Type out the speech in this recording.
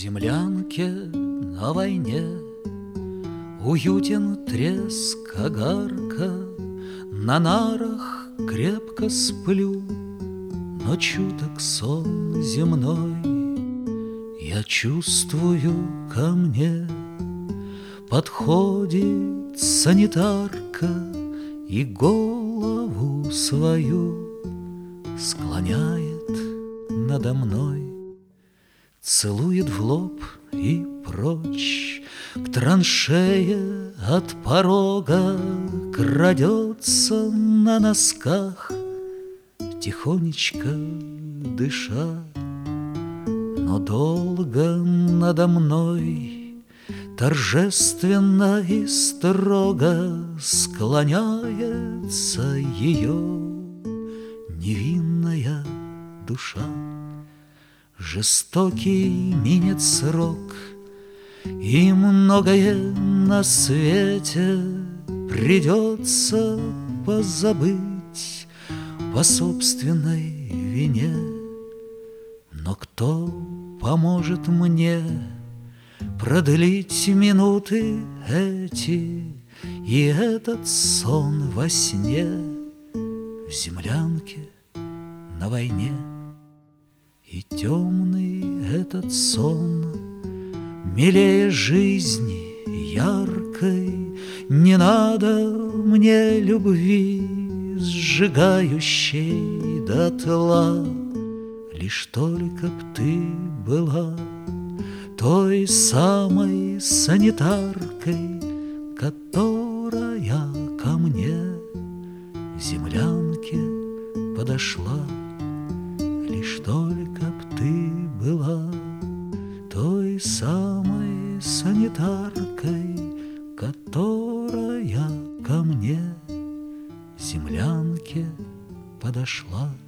землянке на войне уютен треск огарка, на нарах крепко сплю, но чуток сон земной. Я чувствую, ко мне подходит санитарка и голову свою склоняет надо мной, целует в лоб и прочь к траншее от порога крадется на носках, тихонечко дыша. Но долго надо мной торжественно и строго склоняется ее невинная душа. Жестокий минет срок, и многое на свете придется позабыть по собственной вине. Но кто поможет мне продлить минуты эти и этот сон во сне в землянке на войне? И темный этот сон милее жизни яркой. Не надо мне любви, сжигающей дотла, лишь только б ты была той самой санитаркой, которая ко мне в землянке подошла. Лишь только б ты была той самой санитаркой, которая ко мне в землянке подошла.